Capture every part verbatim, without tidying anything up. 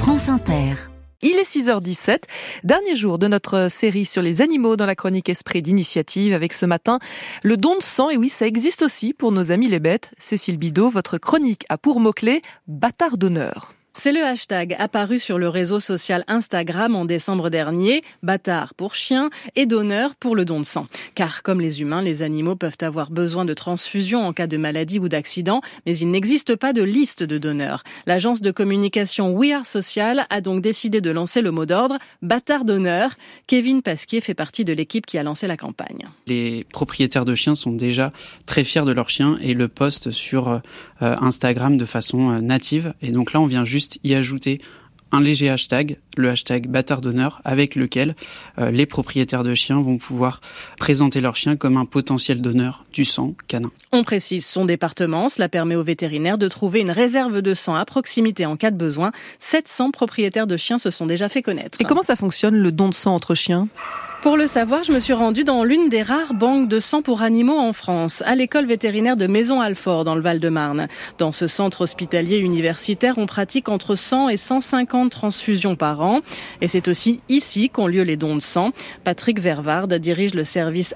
France Inter. Il est six heures dix-sept, dernier jour de notre série sur les animaux dans la chronique Esprit d'initiative, avec ce matin le don de sang. Et oui, ça existe aussi pour nos amis les bêtes. Cécile Bidot, votre chronique a pour mot-clé « bâtard d'honneur ». C'est le hashtag apparu sur le réseau social Instagram en décembre dernier, bâtard pour chien et donneur pour le don de sang. Car comme les humains, les animaux peuvent avoir besoin de transfusion en cas de maladie ou d'accident, mais il n'existe pas de liste de donneurs. L'agence de communication We Are Social a donc décidé de lancer le mot d'ordre bâtard d'honneur. Kevin Pasquier fait partie de l'équipe qui a lancé la campagne. Les propriétaires de chiens sont déjà très fiers de leurs chiens et le postent sur euh, Instagram de façon euh, native. Et donc là, on vient juste y ajouter un léger hashtag, le hashtag bâtard d'honneur, avec lequel euh, les propriétaires de chiens vont pouvoir présenter leur chien comme un potentiel donneur du sang canin. On précise son département, cela permet aux vétérinaires de trouver une réserve de sang à proximité en cas de besoin. sept cents propriétaires de chiens se sont déjà fait connaître. Et comment ça fonctionne le don de sang entre chiens ? Pour le savoir, je me suis rendue dans l'une des rares banques de sang pour animaux en France, à l'école vétérinaire de Maison-Alfort, dans le Val-de-Marne. Dans ce centre hospitalier universitaire, on pratique entre cent et cent cinquante transfusions par an. Et c'est aussi ici qu'ont lieu les dons de sang. Patrick Vervard dirige le service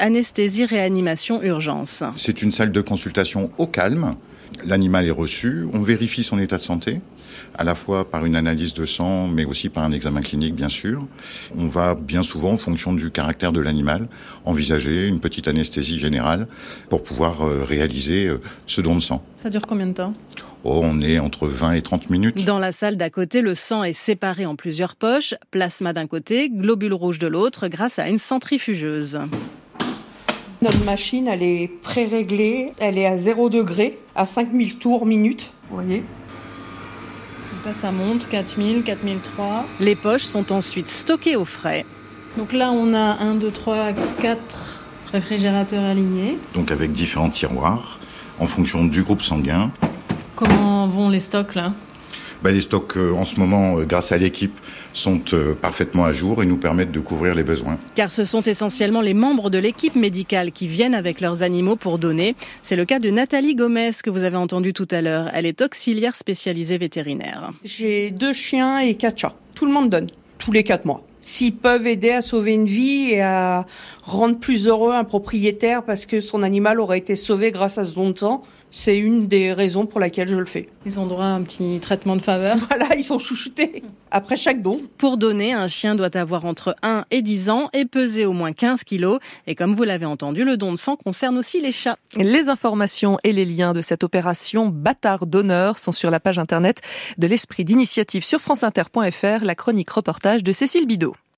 anesthésie-réanimation-urgence. C'est une salle de consultation au calme. L'animal est reçu, on vérifie son état de santé, à la fois par une analyse de sang, mais aussi par un examen clinique, bien sûr. On va bien souvent, en fonction du caractère de l'animal, envisager une petite anesthésie générale pour pouvoir euh, réaliser euh, ce don de sang. Ça dure combien de temps ? Oh, on est entre vingt et trente minutes. Dans la salle d'à côté, le sang est séparé en plusieurs poches, plasma d'un côté, globules rouges de l'autre, grâce à une centrifugeuse. Notre machine, elle est pré-réglée, elle est à zéro degré, à cinq mille tours minute, vous voyez. Donc là, ça monte, quatre mille, quatre mille trois. Les poches sont ensuite stockées au frais. Donc là, on a un, deux, trois, quatre réfrigérateurs alignés. Donc avec différents tiroirs, en fonction du groupe sanguin. Comment vont les stocks là ? Ben, les stocks, euh, en ce moment, euh, grâce à l'équipe, sont euh, parfaitement à jour et nous permettent de couvrir les besoins. Car ce sont essentiellement les membres de l'équipe médicale qui viennent avec leurs animaux pour donner. C'est le cas de Nathalie Gomez, que vous avez entendu tout à l'heure. Elle est auxiliaire spécialisée vétérinaire. J'ai deux chiens et quatre chats. Tout le monde donne, tous les quatre mois. S'ils peuvent aider à sauver une vie et à rendre plus heureux un propriétaire parce que son animal aurait été sauvé grâce à ce don de sang, c'est une des raisons pour laquelle je le fais. Ils ont droit à un petit traitement de faveur. Voilà, ils sont chouchoutés après chaque don. Pour donner, un chien doit avoir entre un et dix ans et peser au moins quinze kilos. Et comme vous l'avez entendu, le don de sang concerne aussi les chats. Les informations et les liens de cette opération bâtard d'honneur sont sur la page internet de l'Esprit d'initiative sur franceinter point f r, la chronique reportage de Cécile Bidot.